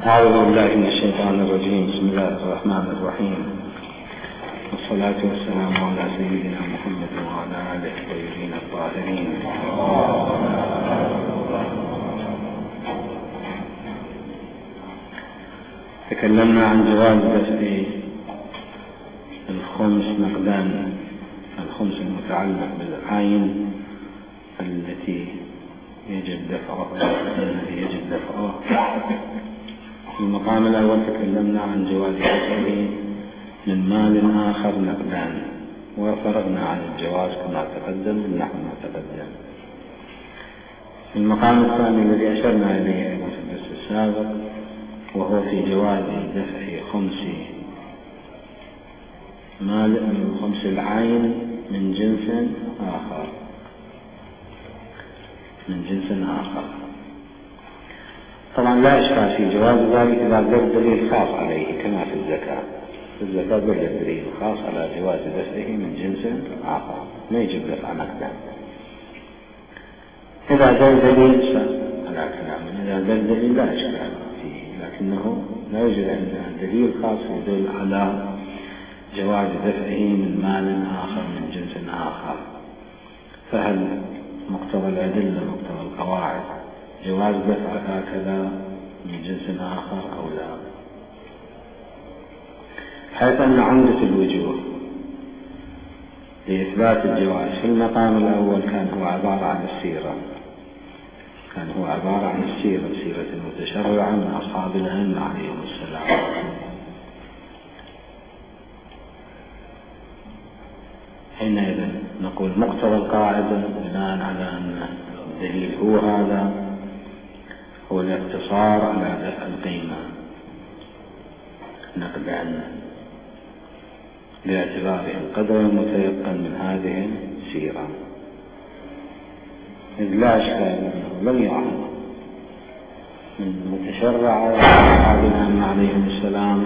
أعوذ بالله من الشيطان الرجيم. بسم الله الرحمن الرحيم، والصلاة والسلام على سيدنا محمد وعلى آله الطيبين الطاهرين. تكلمنا عن جواز دفع الخمس نقدان، الخمس المتعلق بالعين التي يجب دفعه. في المقام الأول تكلمنا عن جواز دفعه من مال آخر نقدان، وفرغنا عن الجواز كما تقدم بالنحو ما تقدم. في المقام الثاني الذي أشرنا إليه في الدرس السابق، وهو في جواز دفع خمس مال من خمس العين من جنس آخر. طبعا لا إشكال في جواز ذلك إذا دل دليل خاص عليه، كما في الزكاة. في الزكاة دل دليل خاص على جواز دفعه من جنس آخر، ما يجب دفع نقدا. إذا دل دليل على كلام، إذا دل دليل لا إشكال فيه، لكنه لا يوجد عندنا دليل خاص يدل على جواز دفعه من مال آخر من جنس آخر. فهل مقتضى الأدلة مقتضى القواعد جواز دفع هكذا من جنس آخر أو لا؟ حيث أن عمدة الوجوه لإثبات الجواز في المقام الأول كان هو عبارة عن السيرة، سيرة المتشرعة من أصحاب الأئمة عليهم السلام. حينئذ نقول مقتضى القاعدة بناء على أن الدليل هو هذا، هو الاقتصار على دفع القيمة نقدان باعتباره القدر المتيقن من هذه السيرة، إذ لا أشكال أنه لم يعلم من متشرع أصحابنا عليهم السلام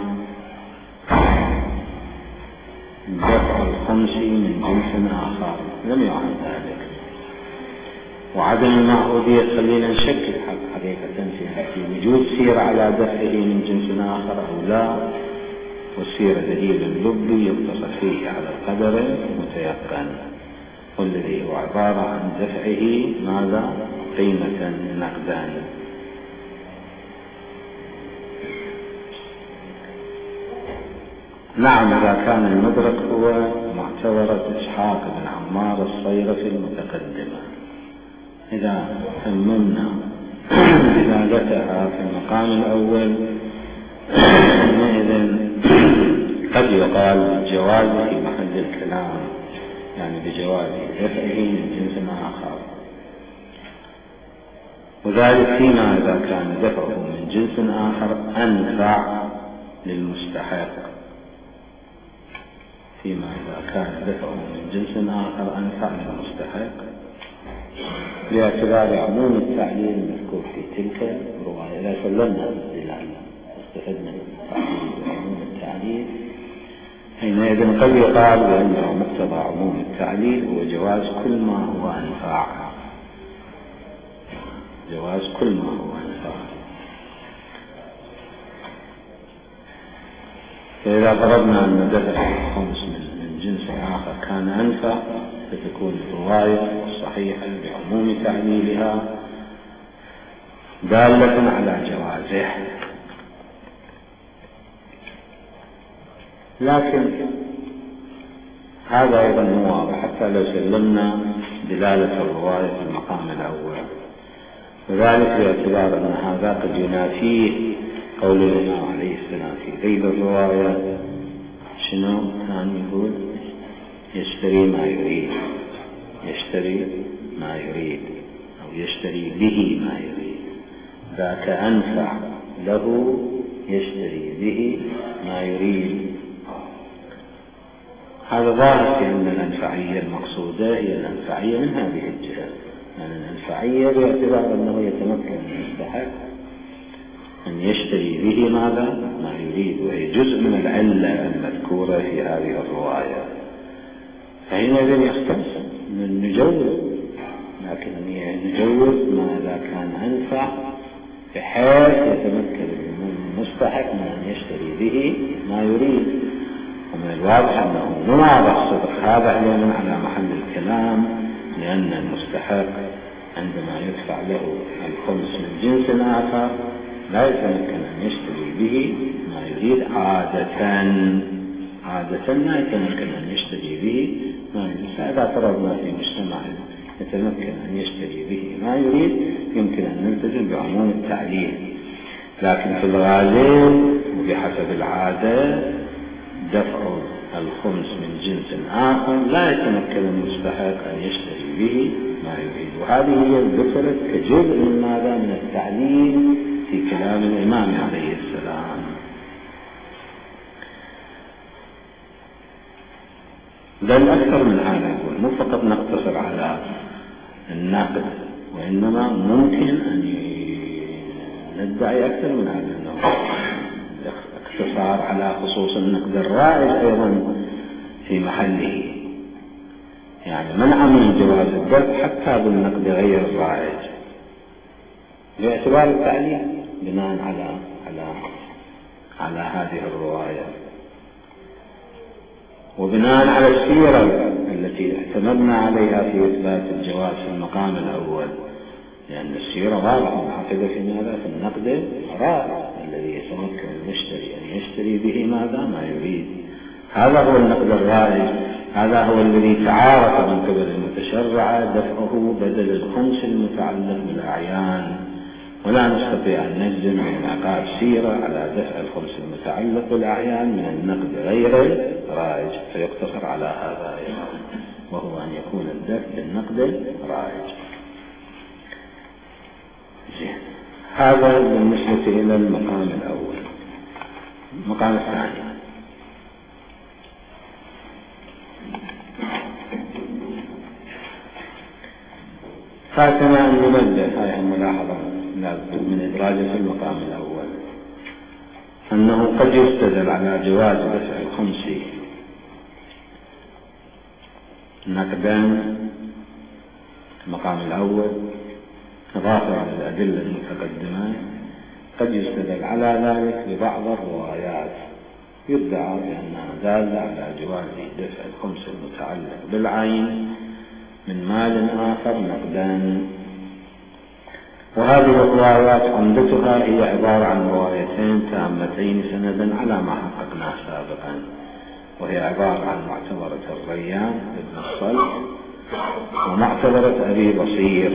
دفع الخمس من جنس آخر، لم يعلم ذلك. وعدم المعهودية خلينا نشكل حقيقة في وجود سيرة على دفعه من جنس آخر أو لا، والسيرة دليل لبي يقتصر فيه على القدر المتيقن، والذي هو عبارة عن دفعه ماذا؟ قيمة نقدان. نعم، إذا كان المدرك هو معتبرة إسحاق بن عمار الصيرفي المتقدمة، إذا ثمنا إزالتها في المقام الأول، حينئذ قد يقال بالجواز في محل الكلام، يعني بجواز دفعه من جنس آخر، وذلك فيما إذا كان دفعه من جنس آخر أنفع للمستحق، فيما إذا كان دفعه من جنس آخر أنفع للمستحق باعتبار عموم التعليل المذكور في تلك الرواية. إذا سلمنا بالدلالة واستفدنا من التعليل وعموم التعليل، حينئذ قد يقال بأنه مقتضى عموم التعليل هو جواز كل ما هو أنفع، جواز كل ما هو أنفع. فإذا فرضنا أن دفع الخمس من جنس آخر كان أنفع، فتكون الرواية الصحيحة بعموم تعليلها دالة على جوازه. لكن هذا أيضا مو واضح حتى لو سلمنا دلالة الرواية في المقام الأول، وذلك باعتبار أن هذا قد ينافيه قول الإمام عليه السلام في ذيل الرواية، شنو كان يقول؟ يشتري ما يريد أو يشتري به ما يريد، ذاك أنفع له يشتري به ما يريد. هذا ظاهر في أن الأنفعية المقصودة هي الأنفعية من هذه الجهة، يعني الأنفعية باعتبار أنه يتمكن من المستحق أن يشتري به ماذا؟ ما يريد، وهي جزء من العلة المذكورة في هذه الرواية. فحينئذ يختص من نجوز، لكن نجوز ما إذا كان أنفع بحيث يتمكن مستحق من أن يشتري به ما يريد. ومن الواضح أنه مو واضح صدق هذا علما على محل الكلام، لأن المستحق عندما يدفع له الخمس من جنس آخر لا يتمكن أن يشتري به ما يريد عادة لا يتمكن أن يشتري به ما يريد. فإذا فرضنا في مجتمع يتمكن أن يشتري به ما يريد يمكن أن نلتزم بعموم التعليل، لكن في الغالب وبحسب العادة دفع الخمس من جنس آخر لا يتمكن المستحق أن يشتري به ما يريد. وهذه هي ذكرت كجزء من ماذا؟ من التعليل في كلام الإمام عليه السلام. بل أكثر من هذا يقول مو فقط نقتصر على النقد، وإنما ممكن أن ندعي أكثر من هذا، أنه اقتصار على خصوص النقد الرائج أيضا في محله، يعني منع من جواز الدفع حتى بالنقد غير الرائج باعتبار التعليل بناء على هذه الرواية، وبناء على السيرة التي اعتمدنا عليها في إثبات الجواز في المقام الأول، لأن السيرة واضحة معقدة في ماذا؟ في النقد الرائج الذي يتمكن المشتري أن يشتري به ماذا؟ ما يريد. هذا هو النقد الرائج، هذا هو الذي تعارف من قبل المتشرع دفعه بدل الخمس المتعلق بالأعيان، ولا نستطيع أن نجزم بانعقاد سيرة على دفع الخمس المتعلق بالأعيان من النقد غير الرائج، فيقتصر على هذا أيضا، وهو أن يكون الدفع بالنقد الرائج. هذا بالنسبة إلى المقام الأول. المقام الثاني فاتنا أن ننبه، هذه الملاحظة لابد من إدراجه في المقام الأول، أنه قد يستدل على جواز دفع الخمس نقدان المقام الأول إضافة على الأدلة المتقدمة، قد يستدل على ذلك ببعض الروايات يدعى بأنها دالة على جواز دفع الخمس المتعلق بالعين من مال آخر نقدان. وهذه الروايات عمدتها هي عبارة عن روايتين تامتين سندا على ما حققناه سابقا، وهي عبارة عن معتبرة الريان بن الصلح ومعتبرة أبي بصير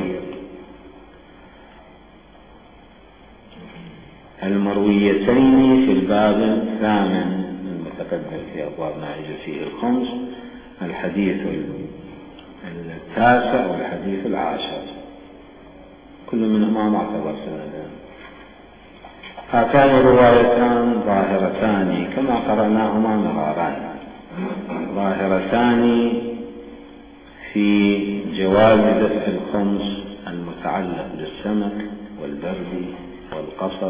المرويتين في الباب الثامن المتقدم في أبواب ما يجوز فيه الخمس، الحديث التاسع والحديث العاشر، كل منهما معتبر سندا. هاتان الروايتان ظاهرتان كما قرأناهما مرارا، ظاهرتان في جواز دفع الخمس المتعلق بالسمك والبرد والقصب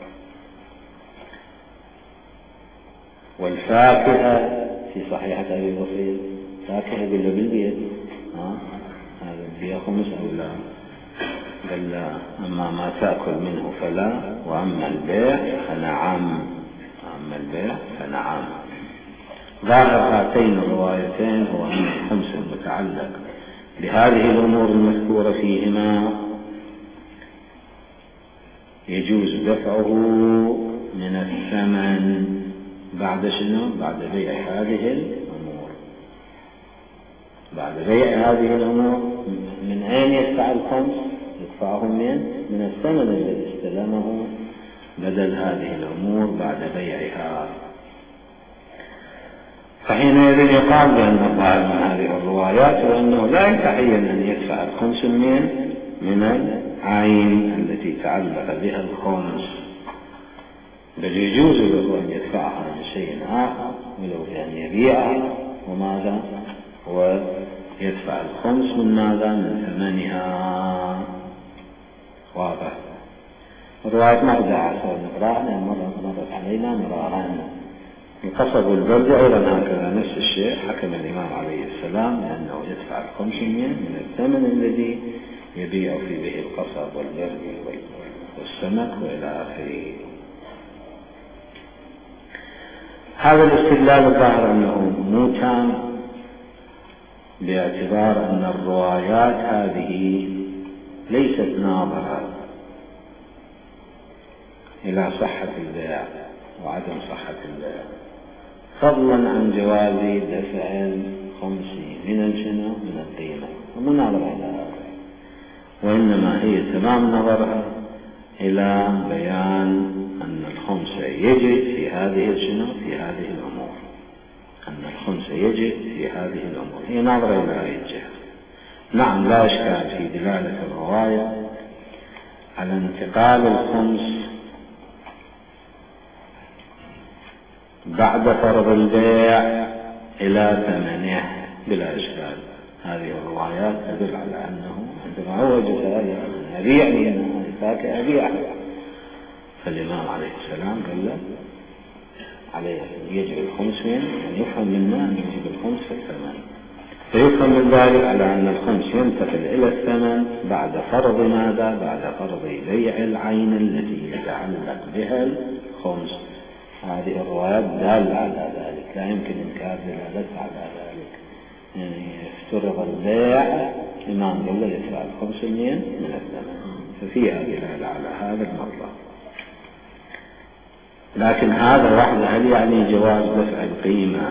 والفاكهة في صحيحة أبي بصير، فاكهة بالبيت هذا فيها خمس أو لا؟ قال لا، أما ما تأكل منه فلا، وأما البيع فنعم، أما البيع فنعم. ظاهر هاتين الروايتين هو أن الخمس المتعلق بهذه الأمور المذكورة فيهما يجوز دفعه من الثمن بعد شنو؟ بعد بيع هذه الأمور. بعد بيع هذه الأمور من أين يدفع الخمس؟ يدفعه من الثمن الذي استلمه بدل هذه الأمور بعد بيعها. فحينئذ يقال بأن الظاهر من هذه الروايات وأنه لا يتعين أن يدفع الخمس من العين التي تعلق بها الخمس، بل يجوز له أن يدفعها من شيء آخر ولو بأن يبيعها وماذا، ويدفع الخمس من ماذا؟ من ثمنها. واضح؟ الروايات ما بدها عصر نقرأ لأن مرت علينا مرارا. القصب والبرد أيضا هكذا نفس الشيء، حكم الإمام عليه السلام لأنه يدفع الخمس من الثمن الذي يبيع فيه به القصب والبرد والسمك وإلى آخره. هذا الاستدلال الظاهر أنه مو تام، باعتبار أن الروايات هذه ليست ناظرة إلى صحة البيع وعدم صحة البيع، فضلا عن جواز دفع الخمس من القيمة، ومو ناظرة إلى هذا، وإنما هي تمام نظرها إلى بيان أن الخمس يجب في هذه الأمور، أن الخمس يجب في هذه الأمور، هي ناظرة إلى هذه الجهة. نعم، لا إشكال في دلالة الرواية على انتقال الخمس بعد فرض البيع إلى ثمنه بلا إشكال. هذه الروايات تدل على أنه عندما هو جزاء أبيع لأنه فاك أبيع، فالإمام عليه السلام قال له عليه يجب الخمس من أن يفهم منا أن يجب الخمس في الثمن، فيفهم من ذلك على أن الخمس ينتقل إلى الثمن بعد فرض ماذا؟ بعد فرض بيع العين التي يتعلق بها الخمس. هذه الروايات دالة على ذلك، لا يمكن إنكار دلالتها على ذلك. يعني افترض البيع، الإمام قال له يدفع الخمس من الثمن، ففيها دلالة على هذا المطلب. لكن هذا وحده هل يعني جواز دفع القيمة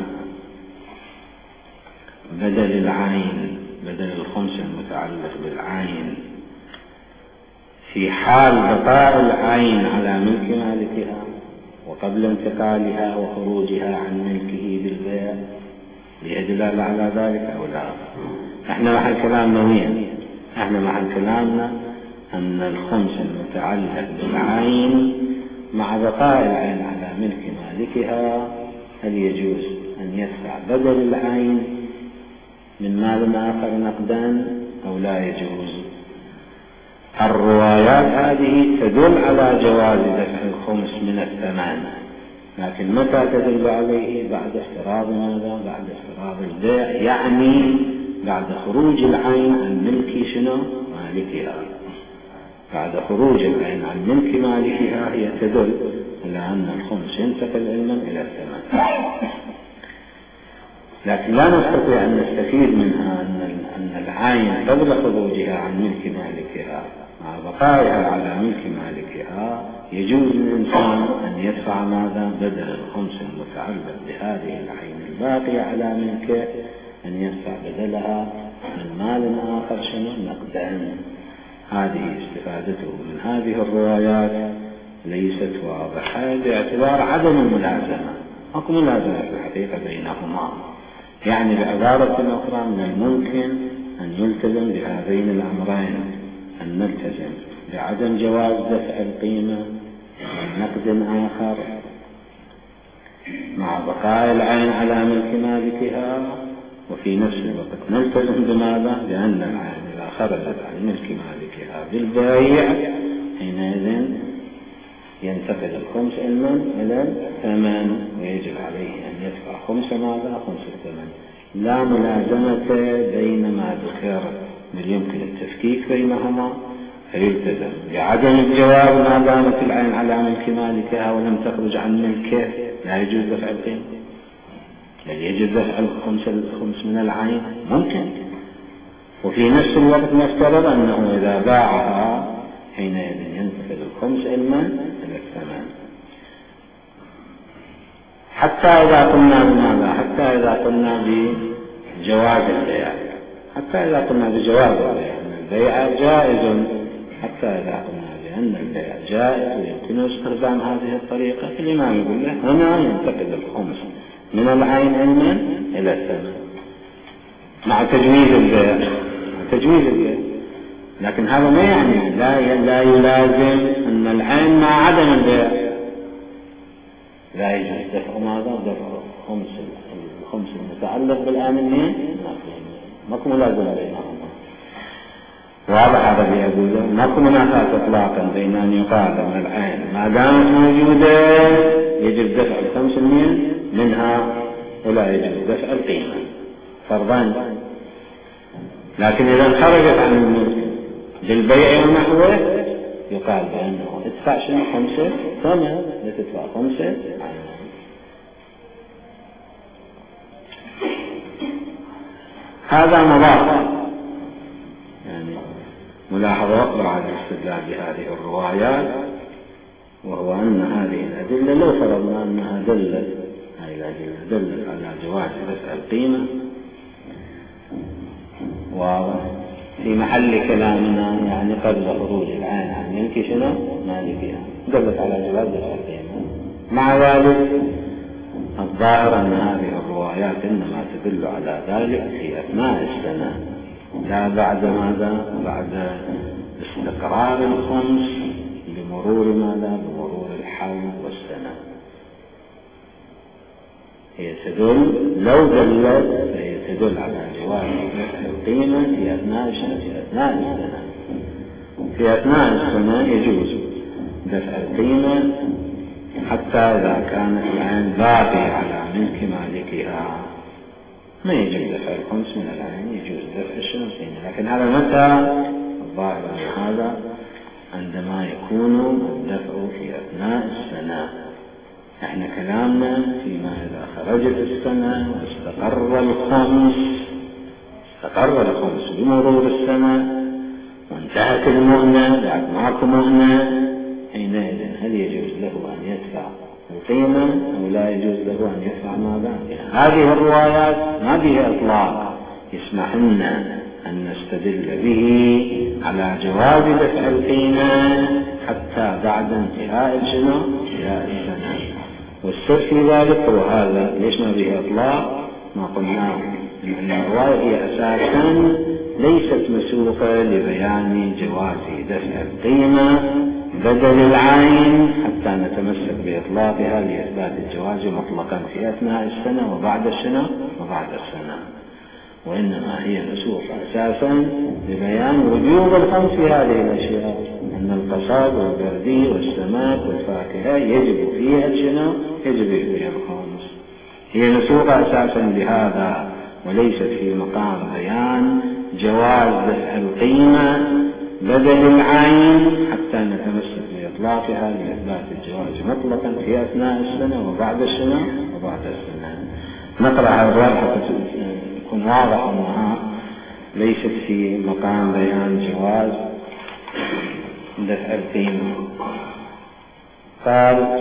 بدل العين، بدل الخمس المتعلق بالعين في حال بقاء العين على ملك مالكها وقبل انتقالها وخروجها عن ملكه بالبيع، ليدل على ذلك أو لا؟ احنا محل كلامنا وين؟ احنا محل كلامنا أن الخمس المتعلق بالعين مع بقاء العين على ملك مالكها هل يجوز أن يدفع بدل العين من مال آخر نقدا أو لا يجوز؟ الروايات هذه تدل على جواز دفع الخمس من الثمن، لكن متى تدل عليه؟ بعد افتراض ماذا؟ بعد افتراض البيع، يعني بعد خروج العين عن ملك مالكها. بعد خروج العين عن ملك مالكها هي تدل على أن الخمس ينتقل علما إلى الثمن. لكن لا نستطيع أن نستفيد منها أن العين قبل خروجها عن ملك مالكها مع بقائها على ملك مالكها يجوز للإنسان أن يدفع ماذا؟ بدل الخمس المتعلق بهذه العين الباقية على ملكه، أن يدفع بدلها من مال آخر نقدا. هذه استفادته من هذه الروايات ليست واضحة باعتبار عدم الملازمة، أو ملازمة في الحقيقة بينهما. يعني بعبارة أخرى من الممكن أن يلتزم بهذين الأمرين، أن نلتزم بعدم جواز دفع القيمة من نقد آخر مع بقاء العين على ملك مالكها، وفي نفس الوقت نلتزم بماذا؟ بأن العين إذا خرجت عن ملك مالكها بالبيع حينئذ ينتقل الخمس إلى الثمن، ويجب عليه أن يدفع خمس ماذا؟ خمس الثمن. لا ملازمة بين ما ذكر، بل يمكن التفكيك بينهما، فيلتزم بعدم الجواز ما دامت العين على ملك مالكها ولم تخرج عن ملكه، لا يجوز دفع القيمة، بل يجب دفع الخمس من العين ممكن. وفي نفس الوقت نفترض أنه إذا باعها حينئذ ينتقل الخمس إلى الثمن. حتى إذا قلنا بماذا؟ حتى إذا قلنا بجواز البيع، حتى إذا قلنا بجواز البيع أن البيع جائز، حتى إذا قلنا بأن البيع جائز ويمكن استخدام هذه الطريقة، الإمام يقول له هنا ينتقل الخمس من العين إلى الثمن مع تجويز البيع، لكن هذا ما يعني لا يلازم أن العين مع عدم البيع لا يجوز دفع ماذا؟ دفع الخمس المتعلق بالآمنين، ماكو ملازمة بينهم. واضح هذا اللي أقوله؟ ماكو منافاة إطلاقا بين أن يقال أن العين ما دامت موجودة يجب دفع الخمس منها ولا يجب دفع القيمة فرضان. لكن إذا خرجت عن الملك بالبيع ونحوه يقال بأنه ادفع خمسة ثمن، لا تدفع خمسة. هذا مضاف. يعني ملاحظة أخرى على الاستدلال بهذه الروايات، وهو أن هذه الأدلة لو فرضنا أنها دلت على جواز دفع القيمة، وفي محل كلامنا يعني قبل خروج العين عن ملك شنو مالكها دلت على جواز دفع القيمة. مع ذلك الظاهر أن هذه الروايات إنما تدل على ذلك في أثناء السنة، لا بعد ماذا؟ بعد استقرار الخمس بمرور ماذا؟ بمرور الحول والسنة. هي تدل لو دلت فهي تدل على جواز دفع القيمة في أثناء السنة. في أثناء السنة يجوز دفع القيمة حتى إذا كانت العين باقية على ملك مالكها ما يجوز دفع الخمس من العين، يجوز دفع القيمة. لكن هذا متى؟ الظاهر أن هذا عندما يكون الدفع في أثناء السنة. احنا كلامنا فيما إذا خرجت السنة واستقر الخمس بمرور السنة وانتهت المهنة، بعد معكم مهنة، حينئذ هل يجوز له أن يدفع القيمة أو لا يجوز له أن يدفع ماذا؟ هذه الروايات ما بها إطلاق يسمح لنا أن نستدل به على جواز دفع القيمة حتى بعد انتهاء السنة. والسر في ذلك هو هذا. ليش ما به إطلاق؟ ما قلناه إن الرواية هي أساسا ليست مسوقة لبيان جواز دفع القيمة بدل العين حتى نتمسك بإطلاقها لإثبات الجواز مطلقا في أثناء السنة وبعد السنة، وإنما هي مسوقة أساسا لبيان وجوب الخمس في هذه الأشياء، أن القصاب والبردي والسمك والفاكهة يجب فيها الشنو؟ يجب فيها الخمس. هي مسوقة أساسا لهذا، وليست في مقام بيان جواز دفع القيمة بدل العين حتى نتمسك بإطلاقها لإثبات الجواز مطلقا في أثناء السنة وبعد السنة. نقرأ هذا الرواية حتى يكون واضح أنها ليست في مقام بيان جواز دفع القيمة. قال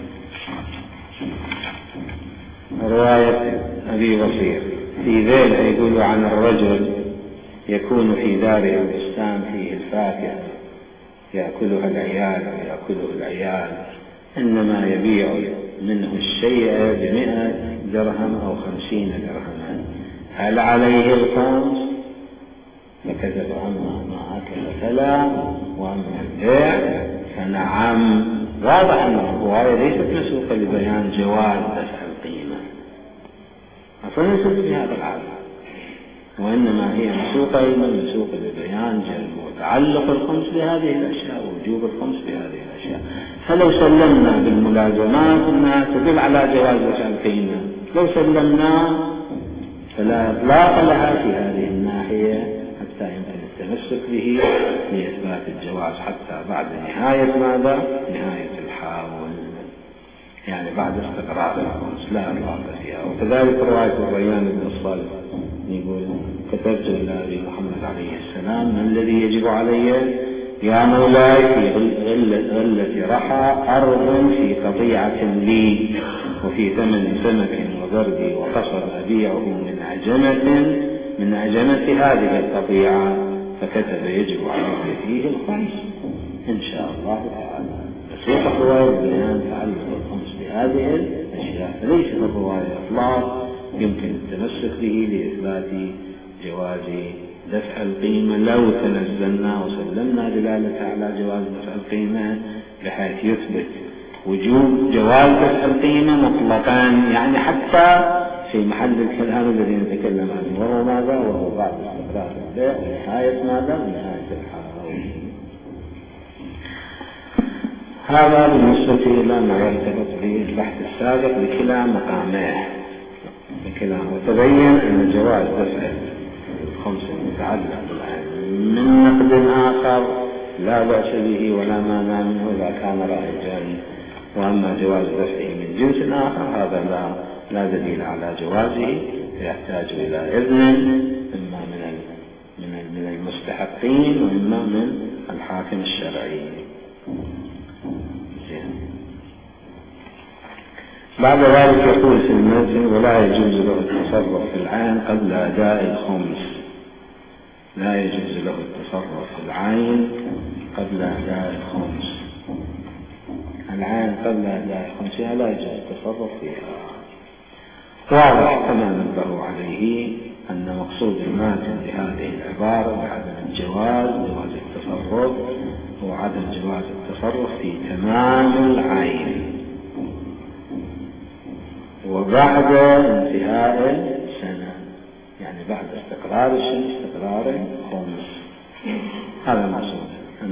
رواية أبي بصير في ذيل يقول عن الرجل يكون في داره البستان فيه الفاكهة يأكلها العيال ويأكله العيال، إنما يبيع منه الشيء ب100 درهم أو 50 درهما، هل عليه الخمس؟ فكذب عما ما أكل فلا، وأما البيع فنعم. واضح أن الرواية ليست مسوقة لبيان جواز دفع القيمة، أصلا ليست في هذا العالم، وإنما هي مسوقة لبيان تعلق الخمس بهذه الأشياء ووجوب الخمس بهذه الأشياء. فلو سلمنا بالملازمات أنها تدل على جواز دفع القيمة، لو سلمنا فلا إطلاق لها في هذه الناحية حتى يمكن التمسك به لإثبات الجواز حتى بعد نهاية ماذا؟ نهاية الحاول، يعني بعد استقرار الخمس لا إطلاق فيها. وكذلك رواية الريان بن الصالح يقول كتبت إلى أبي محمد عليه السلام: ما الذي يجب علي يا مولاي في غلة رحى أرض في قطيعة لي وفي ثمن سمك وبردي وقصر أبيعه من عجمة هذه القطيعة، فكتب يجب علي فيه الخمس إن شاء الله تعالى. فسيق الرواية بيان تعلق الخمس بهذه الأشياء، فليس الرواية إطلاق يمكن التمسك به لإثبات جواز دفع القيمة لو تنزلنا وسلمنا دلالة على جواز دفع القيمة بحيث يثبت وجوب جواز دفع القيمة مطلقا، يعني حتى في محل الكلام الذي نتكلم عنه، وهو ماذا؟ وهو بعد استقرار البيع ونهاية ماذا؟ ونهاية الحول. هذا بالنسبة إلى ما يرتبط بالبحث السابق بكلا مقاميه وتبين أن جواز دفع الخمس المتعلق من نقد آخر لا بأس به ولا مانع منه إذا كان رائجا وأما جواز دفعه من جنس آخر هذا لا دليل على جوازه، يحتاج إلى إذن إما من المستحقين وإما من الحاكم الشرعي. بعد ذلك يقول في المتن: ولا يجوز له التصرف في العين قبل أداء الخمس. لا يجوز له التصرف في العين قبل أداء الخمس. العين قبل أداء الخمس لا يجوز التصرف فيها. واضح كما نبه عليه أن مقصود الماتن لهذه العبارة بعدم جواز التصرف هو عدم جواز التصرف في تمام العين وبعد انتهاء السنة، يعني بعد استقرار الشمس استقرار الخمس. هذا المقصود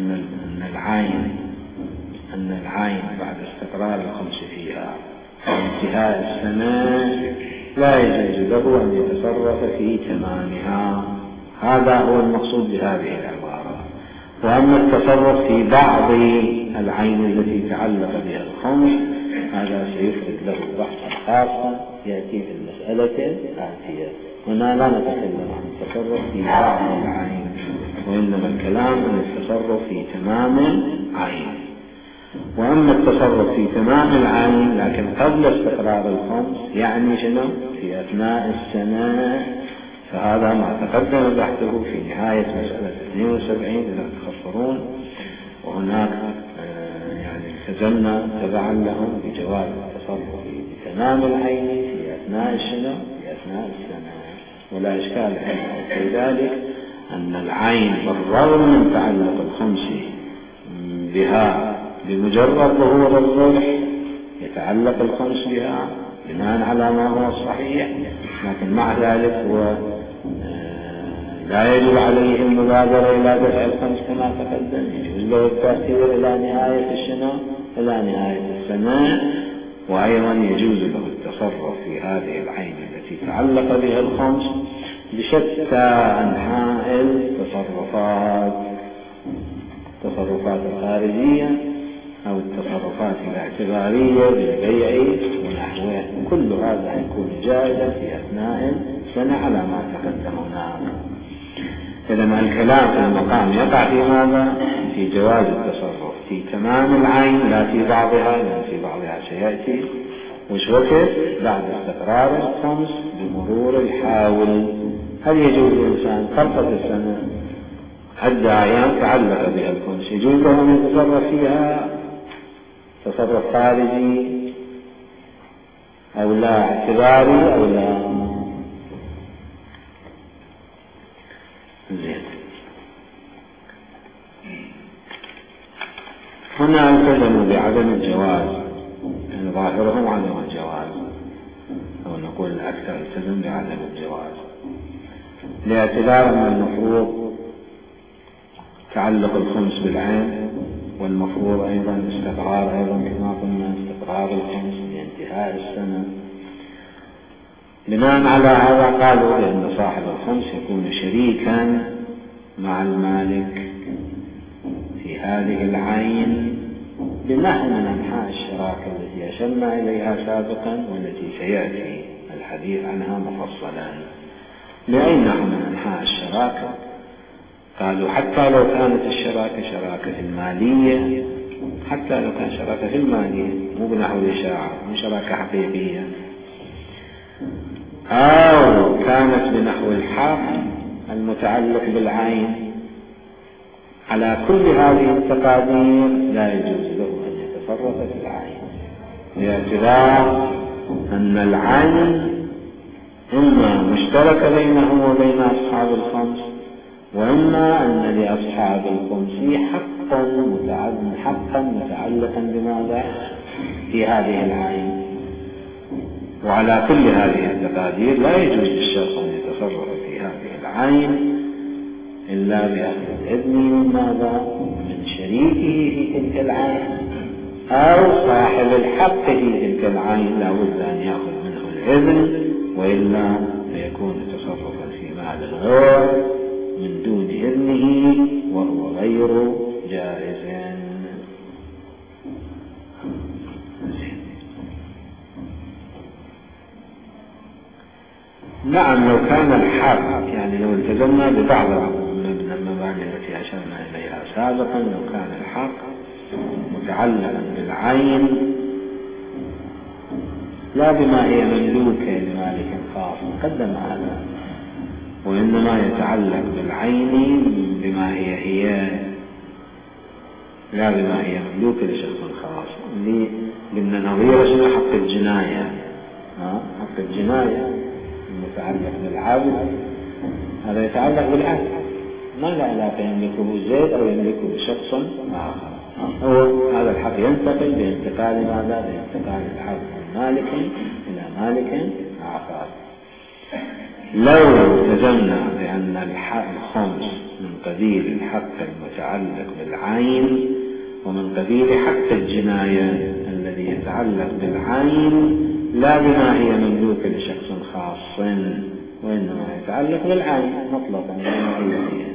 أن العين بعد استقرار الخمس فيها وانتهاء السنة لا يجوز له أن يتصرف في تمامها. هذا هو المقصود بهذه العبارة. وأما التصرف في بعض العين التي تعلق بها الخمس هذا سيفرد له بحثا خاصا يأتي في المسألة الآتية. هنا لا نتكلم عن التصرف في بعض العين، وإنما الكلام عن التصرف في تمام العين. وأما التصرف في تمام العين لكن قبل استقرار الخمس يعني شنو؟ في أثناء السنة، فهذا ما تقدم بحثه في نهاية مسألة 72 إذا تخفرون. وهناك يعني التزمنا تبعا لهم بجواز التصرف في تمام العين في أثناء السنة ولا إشكال في ذلك أن العين بالرغم من تعلق الخمس بها بمجرد ظهور الظهر يتعلق الخمس بها بناء على ما هو الصحيح، لكن مع ذلك هو لا يجب عليه المبادرة إلى دفع الخمس كما تقدم، يجوز له التأثير إلى نهاية السنة. وأيضا يجوز له التصرف في هذه العين التي تعلق بها الخمس بشتى أنحاء التصرفات الخارجية أو التصرفات الاعتبارية بالبيع ونحوه. كل هذا يكون جائزا في أثناء السنة على ما تقدم هناك. إذن الكلام في المقام يقع في ماذا؟ في جواز التصرف في تمام العين لا في بعضها، لأن في بعضها سيأتي وش وقت بعد استقرار الخمس بمرور الحاول. هل يجوز الإنسان خلصت السنة عدة أيام تعلق بها الخمس يجوز له أن يتصرف فيها تصرف خارجي أو لا اعتباري أو لا؟ زين. هنا التزموا بعدم الجواز، يعني ظاهرهم عدم الجواز، أو نقول الأكثر التزم بعدم الجواز لاعتبار أن المفروض تعلق الخمس بالعين، والمفروض أيضا استقرار كما قلنا استقرار الخمس بانتهاء السنة. بناء على هذا قالوا بأن صاحب الخمس يكون شريكا مع المالك في هذه العين بنحو من أنحاء الشراكة التي أشرنا إليها سابقا والتي سيأتي الحديث عنها مفصلا. لأي نحو من أنحاء الشراكة؟ قالوا حتى لو كانت الشراكة شراكة المالية، حتى لو كان شراكة في المالية مو بنحو الإشاعة، مو شراكة حقيقية، أو كانت بنحو الحق المتعلق بالعين. على كل هذه التقادير لا يجوز له أن يتصرف في العين، باعتبار أن العين إما مشتركة بينه وبين أصحاب الخمس، وإما أن لأصحاب الخمس حقا متعلقا بماذا في هذه العين. وعلى كل هذه التقادير لا يجوز للشخص أن يتصرف في هذه العين إلا بأخذ الإذن من ماذا؟ من شريكه في تلك العين أو صاحب الحق في تلك العين، لا بد أن يأخذ منه الإذن، وإلا فيكون تصرفا في مال الغير من دون إذنه وهو غير جائز. نعم لو كان الحق، يعني لو التزمنا ببعض من المباني التي أشرنا إليها سابقا، لو كان الحق متعلقا بالعين لا بما هي مملوكة لمالك خاص قدم هذا، وإنما يتعلق بالعين بما هي لا بما هي مملوكة لشخص خاص. اللي قلنا نظير شنو حق الجناية، حق الجناية المتعلق بالعبد هذا يتعلق بالعبد، ما له علاقة يملكه زيد أو يملكه شخص آخر. هو هذا الحق ينتقل بانتقال ماذا؟ بانتقال الحق من مالك إلى مالك آخر. لو التزمنا بأن الخمس من قبيل الحق المتعلق بالعين ومن قبيل حق الجناية الذي يتعلق بالعين لا بما هي مملوكة لشخص خاص، وإنما يتعلق بالعين مطلقا هي.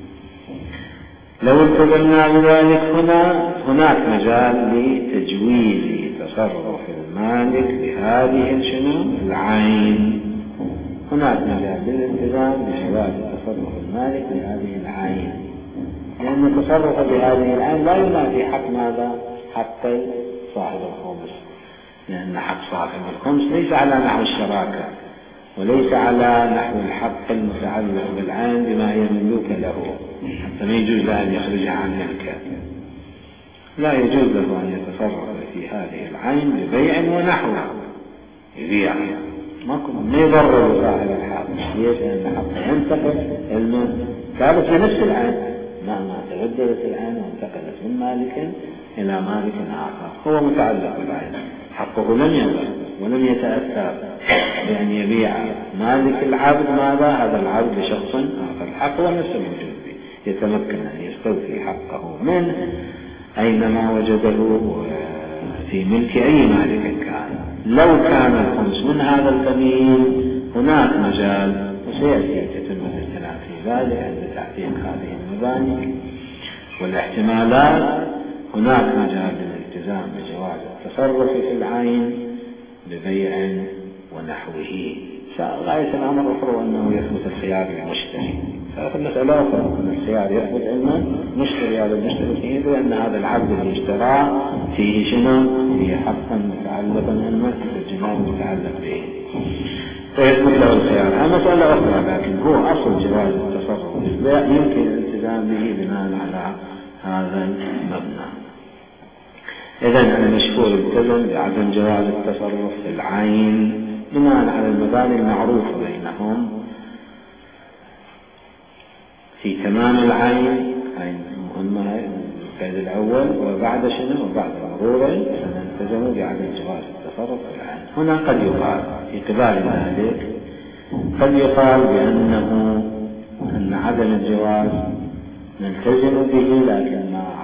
لو التزمنا بذلك هناك مجال لتجويز تصرف المالك بهذه العين. هناك مجال للالتزام بجواز تصرف المالك بهذه العين، لأن التصرف بهذه العين لا ينافي حق ماذا؟ حق صاحب الخمس، لأن حق صاحب الخمس ليس على نحو الشراكة وليس على نحو الحق المتعلق بالعين بما هي مملوكة له، حتى ما يجوز له أن يخرجها عن ملكه. لا يجوز له أن يتصرف في هذه العين ببيع ونحوه، يبيع ما يضرر صاحب الحق. ليش؟ لأن حقه ينتقل ثابت في نفس العين، مهما تبدلت العين وانتقلت من مالك إلى مالك آخر، هو متعلق بالعين، حقه لم يضر ولم يتأثر بأن يبيع مالك العبد ماذا؟ هذا العبد لشخص آخر. الحق هو نفسه موجود به، يتمكن أن يستوفي حقه منه أينما وجده في ملك أي مالك كان. لو كان الخمس من هذا القبيل هناك مجال، وسيأتي تتمة الكلام في ذلك عند تحقيق هذه المباني والاحتمالات، هناك مجال للالتزام بجواز التصرف في العين ببيع ونحوه. غاية الأمر الأخرى أنه يثبت الخيار للمشتري، فالمسألة أخرى أن الخيار يثبت علما مشتري هذا المشتري فيه، لأن هذا العبد اللي اشترى فيه فيه حقا متعلقا بالملك الجناية المتعلق به، فيثبت له الخيار. هذه مسألة أخرى، لكن هو أصل جواز التصرف بالبيع يمكن الالتزام به بناء على هذا المبنى. إذن المشهور التزم بعدم جواز التصرف في العين بناء على المباني المعروفة بينهم في تمام العين، عين مهمة القيد الأول، وبعد وبعد مروره سنلتزم بعدم جواز التصرف في العين. هنا قد يقال في قبال ذلك قد يقال أن عدم الجواز نلتزم به، لكن مع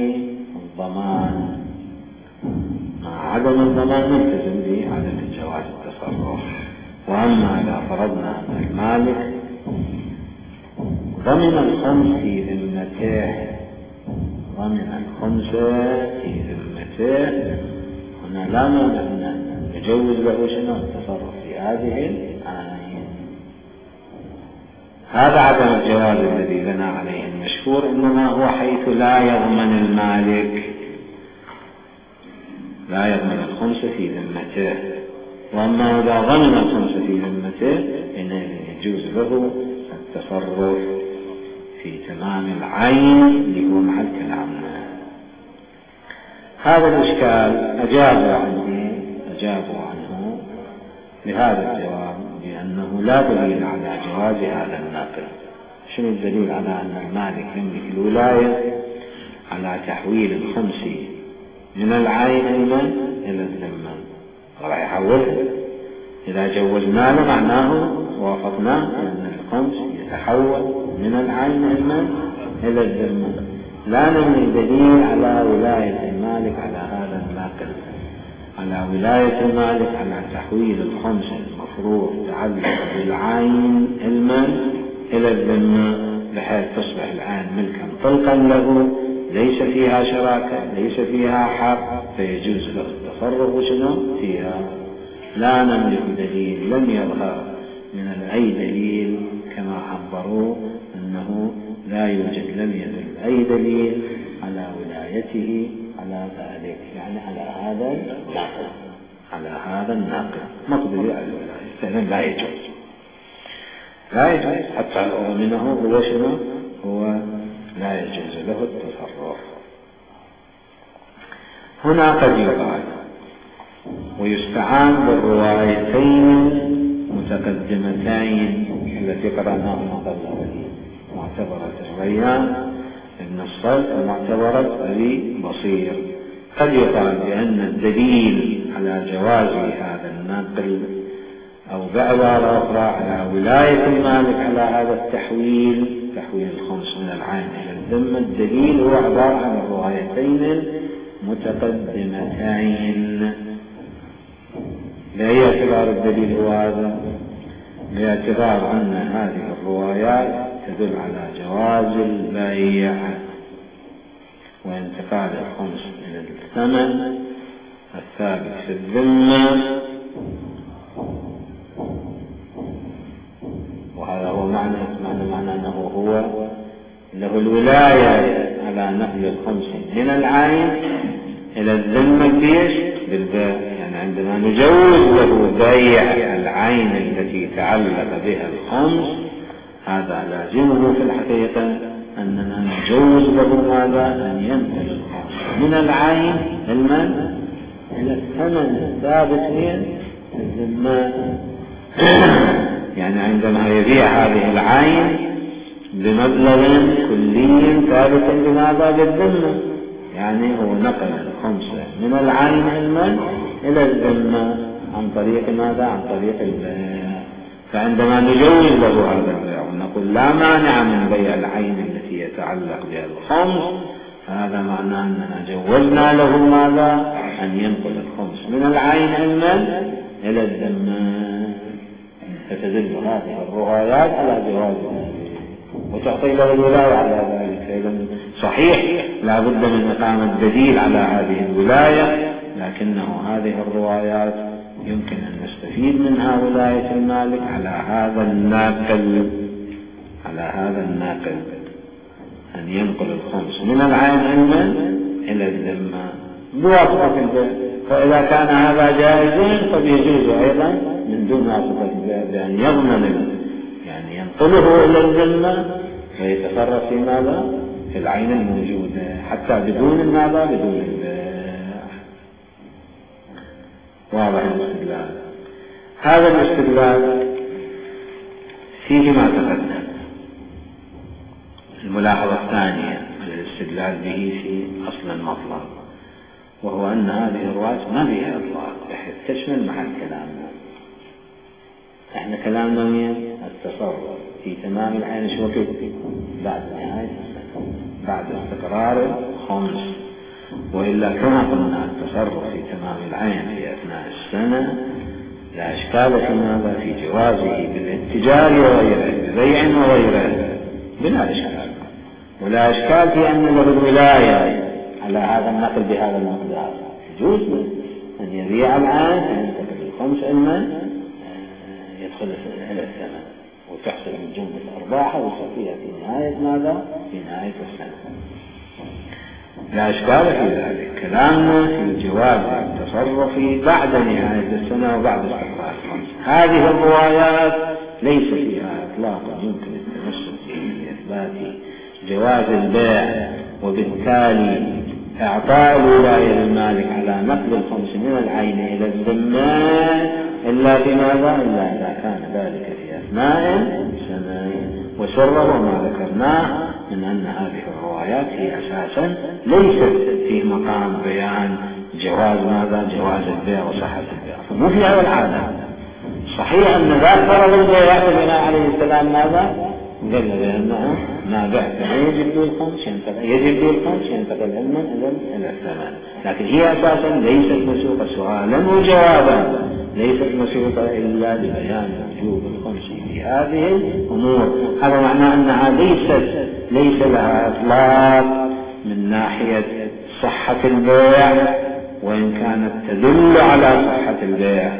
عدم الضمان نلتزم به عدم الجواز التصرف. وأما إذا فرضنا أن المالك ضمن الخمس في ذمته هنا لا مانع أن نجوز له التصرف في هذه العين. هذا عدم الجواز الذي بنى عليه المشهور إنما هو حيث لا يضمن الخمس في ذمته. وأما إذا ضمن الخمس في ذمته إنه يجوز له التصرف في تمام العين اللي هو محل كلامنا. هذا الإشكال أجابوا عنه بهذا الجواب بأنه لا دليل على جواز هذا النقل. شنو الدليل على أن المالك يملك الولاية على تحويل الخمس من العين إلى الذمة؟ راح يحولها. إذا جوزنا له معناه وافقنا أن الخمس يتحول من العين إلى الذمة. لا نملك دليل على ولاية المالك على هذا الناقل، على ولاية المالك على تحويل الخمس المفروض تعلق بالعين إلى الذمة بحيث تصبح العين ملكا طلقا له، ليس فيها شراكة، ليس فيها حق، فيجوز له التصرف فيها. لا نملك دليل لم يظهر من أي دليل كما عبروا أنه لا يوجد، لم يدل أي دليل على ولايته على ذلك، يعني على هذا الناقل، على هذا الناقل مقدري على الولاية، فإذا لا يجوز، لا يجوز حتى منه هو شنو؟ هو لا يجوز له التصرف. هنا قد يقال ويستعان بالروايتين متقدمتين التي قرأناهما قبل قليل، معتبرة الريان ابن الصلت ومعتبرة أبي بصير. قد يقال بأن الدليل على جواز هذا النقل أو بعبارة أخرى على ولاية المالك على هذا التحويل، تحويل الخمس من العين إلى الذمة، الدليل هو عبارة عن الروايتين متقدمتين. لا اعتبار الدليل هو هذا، باعتبار أن هذه الروايات تدل على جواز البيع وانتقال الخمس إلى الثمن الثابت في الذمة، وهذا هو معنى أنه هو له الولاية على نقل الخمس من العين إلى الذمة بيش بالبيع. يعني عندما نجوز له بيع العين التي تعلق بها الخمس، هذا لازمه في الحقيقة أننا نجوز له ماذا؟ أن ينقل الخمس من العين إلى الثمن الثابت في الذمة. يعني عندما يبيع هذه العين بمبلغ كلي ثابت بماذا؟ بالذمة، يعني هو نقل الخمس من العين إلى الذمة عن طريق ماذا؟ عن طريق البيع. فعندما نجوز له هذا البيع ونقول لا مانع من بيع العين التي يتعلق بها الخمس، هذا معناه أننا جوزنا له ماذا؟ أن ينقل الخمس من العين إلى الذمة. فتدل هذه الروايات على جواز ذلك وتعطي له الولاية على ذلك. فإذا صحيح لا بد من إقامة دليل على هذه الولاية، لكنه هذه الروايات يمكن أن نستفيد منها ولاية المالك على هذا الناقل أن ينقل الخمس من العين إلى الذمة بواسطة البيع. فإذا كان هذا جائزا قد يجوز أيضا من دون واسطة البيع، بأن يضمن يعني ينقله إلى الذمة ويتصرف في ماذا؟ في العين الموجودة حتى بدون ماذا؟ بدون البيع. واضح الاستدلال. هذا الاستدلال فيه ما تقدم. الملاحظة الثانية الاستدلال به في أصل المطلب، وهو أن هذه الروايات ما فيها إطلاق بحيث تشمل محل كلامنا. احنا كلامنا من التصرف في تمام العين شو وقت؟ بعد نهاية السنة، بعد استقرار الخمس. وإلا كما قلنا التصرف في تمام العين في أثناء السنة لا إشكال في ماذا؟ في جوازه بالاتجار وغيره، ببيع وغيره، بلا إشكال. ولا إشكال في أن له الولاية على هذا النقل بهذا المقدار. يجوز أن يبيع العين أن ينتقل الخمس يدخل إلى الثمن وتحصل من جملة أرباحه وصفيها في نهاية ماذا؟ في نهاية السنة. لا إشكال في ذلك. كلامنا في جواز التصرف بعد نهاية السنة وبعد استقرار الخمس. هذه الروايات ليس فيها إطلاق يمكن التمسك به لإثبات جواز البيع، وبالتالي إعطاء الولاية للمالك على نقل الخمس من العين إلى الذمة إلا في ماذا؟ إلا إذا كان ذلك في أثناء السنة. وسره ما ذكرناه من أن هذه الروايات هي أساسا ليست في مقام بيان جواز ماذا؟ جواز البيع وصحة البيع، فمو في هذا الحالة. صحيح أن ذاك فرض البيع بناء عليه السلام ماذا؟ قال بأنه ما بعت يجب لي الخمس ينتقل إلى الثمن، لكن هي أساسا ليست مسوقة سؤالا وجوابا، ليست مسوقة إلا لبيان وجوب الخمس في هذه الأمور. هذا معناه أنها ليس لها إطلاق من ناحية صحة البيع، وإن كانت تدل على صحة البيع،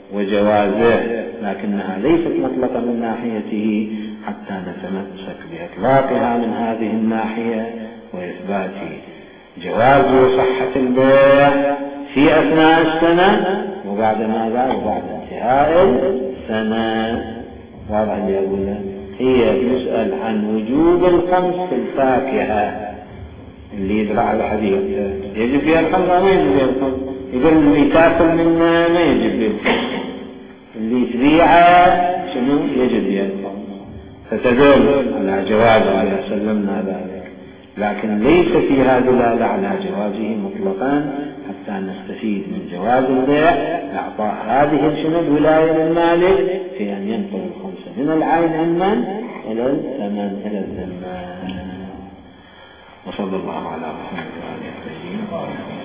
وجوازه، لكنها ليست مطلقة من ناحيته حتى نتمسك بإطلاقها من هذه الناحية وإثبات جواز وصحة البيع في أثناء السنة وبعد ماذا؟ وبعد انتهاء السنة. واضح اللي أقوله؟ هي يسأل عن وجوب الخمس في الفاكهة اللي يزرع الحديقة يجب فيها الخمس أو ما يجب فيها الخمس؟ يقول اللي تاكل منه ما يجب فيها الخمس، اللي تبيعه شنو يجب فيها الخمس، فتدل على جوازه على سلمنا ذلك، لكن ليس فيها دلالة على جوازه مطلقا حتى نستفيد من جواز البيع إعطاء هذه شنو الولاية للمالك في أن ينقل الخمسة من العين عمن إلى الثمن إلى الذمة. وصلى الله على محمد وعلى آله وصحبه.